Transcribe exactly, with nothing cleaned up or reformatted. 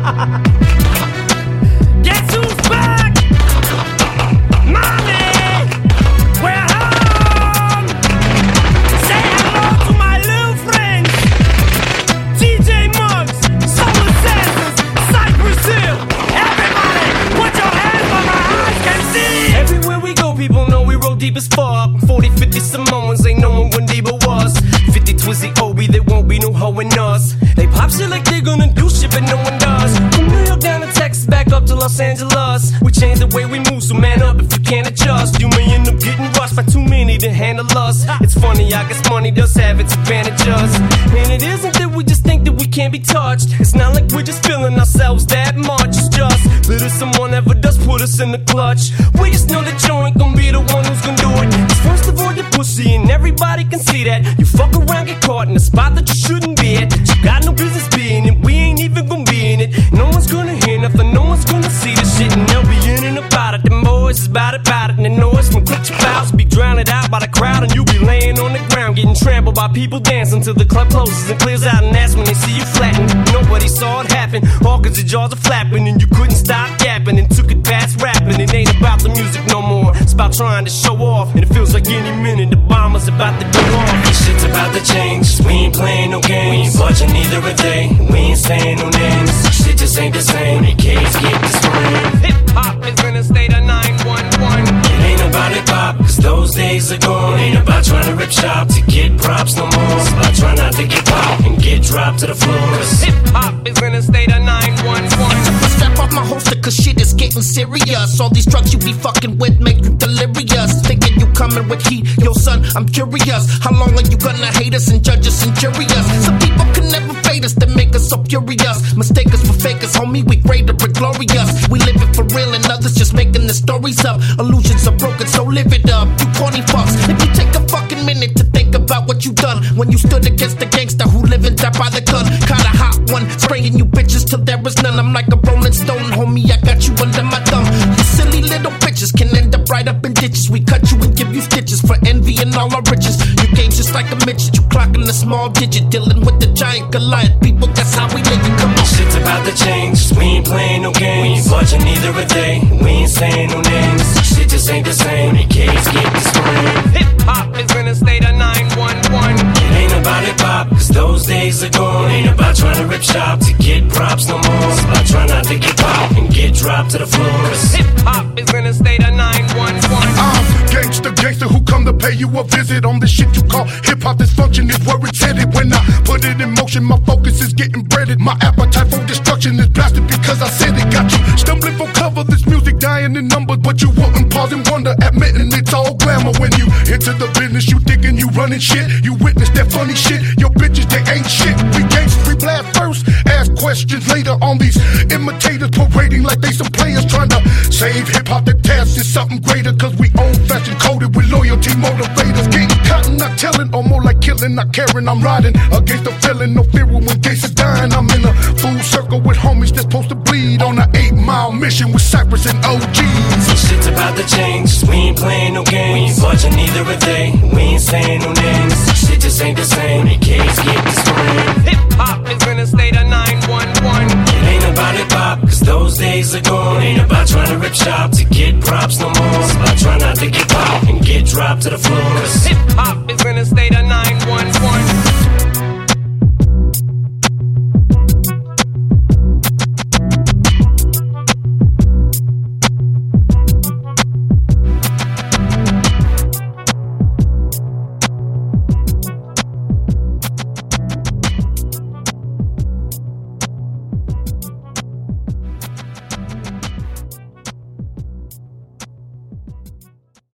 Guess who's back? Mommy, we're home. Say hello to my little friends. T J Muggs, Soul Assassins, Cypress Hill. Everybody, put your hands where my eyes can see. Everywhere we go, people know we roll deep as fuck. forty, fifty Samoans, ain't no one when Debo was. fifty Twizzy Obi, there won't be no hoe in us. They pop shit like they're gonna do shit, but no one does. From New York down to Texas, back up to Los Angeles. We change the way we move, so man up if you can't adjust. You may end up getting rushed by too many to handle us. It's funny, I guess money does have its advantages. And it isn't that we just think that we can't be touched. It's not like we're just feeling ourselves that much. It's just that if someone ever does put us in the clutch, we just know that you ain't gonna be the one who's gonna do it. It's first of all, you're pussy, and everybody can see that. You fuck around, get caught in a spot that you shouldn't be at. You got no business being it, we ain't even gonna be in it. No one's gonna hear nothing, no one's gonna see the shit, and they'll be in and about it. The boys is about it, about it, and the noise from clip your fouls be drowned out by the crowd, and you be laying on the ground getting trampled by people dancing till the club closes and clears out, and that's when they see you flattened. Nobody saw it happen, all cause your jaws are flapping, and you couldn't stop yapping and took it past rapping. It ain't about the music no more, it's about trying to show off, and it feels like any minute the bomber's about to go off. This shit's about to change, we ain't playing no games. We ain't budging neither are they, we ain't saying no names. Shit just ain't the same, the kids get the scream. Hip-hop is in a state of nine one one. It ain't about hip hop, cause those days are gone. It ain't about trying to rip shop to get props no more. It's about trying not to get popped and get dropped to the floor. Hip-hop is in a state of nine one one. Strap off my holster cause shit is getting serious. All these drugs you be fucking with make you delirious. Thinking you coming with heat, yo son, I'm curious. How long are you gonna hate us and judge us and jury us? Some people can never fade us, they make us so furious. Mistake us for fakers, homie, we greater and glorious. We live it for real and others just making the stories up. Illusions are broken, so live it up, you corny fucks. If you take a fucking minute to think about what you done when you stood against the gangster who live and die by the gun. Kinda hot one, spraying you bitches till there is none. I'm like a rolling stone, homie, I got you under my thumb. You silly little bitches can end up right up in ditches. We cut you and give you stitches for envy and all our riches. Your game's just like a midget, you clocking a small digit, dealing with the giant Goliath. People, that's how we live it, come on. Shit's about to change, we ain't playing no games. We ain't budging neither are they, we ain't saying no names. Shit just ain't the same, the kids get the scream. Hip-hop is in a state of nine one one. It ain't about hip hop, cause those days are gone. It ain't about trying to rip shop to get props no more. It's about trying not to get popped and get dropped to the floor. Hip-hop is in a state of nine one one. I'm gangster, gangster who come to pay you a visit on the shit you call hip-hop. Dysfunction is where it's headed. When I put it in motion, my focus is getting breaded. My appetite for destruction is blasted because I said it. Got you stumbling for cover, this music dying in numbers, but you wouldn't pause and wonder, admitting it's all glamour. When you enter the business, you thinking you running shit. You witness that funny shit, your bitches, they ain't shit. We gangsters, we blast first, ask questions later on these imitators parading like they some players trying to save hip-hop. The task is something greater, cause we old-fashioned coded with loyalty motivators. Getting cotton, not telling, or more like killing, not caring. I'm riding against the feeling, no fear when cases dying. I'm in a full circle with homies that's supposed to bleed on an eight-mile mission with Cypress and O Gs. This shit's about to change, we ain't playing no games. We ain't budging neither are they, we ain't saying no names. Shit just ain't the same, the kids get the scream. Hip-hop is in a state of nine one one. It ain't about hip hop, cause those days are gone. It ain't about trying to rip shop to get props no more. It's about trying not to get popped and get dropped to the floor. Hip-hop is in a state of nine one one.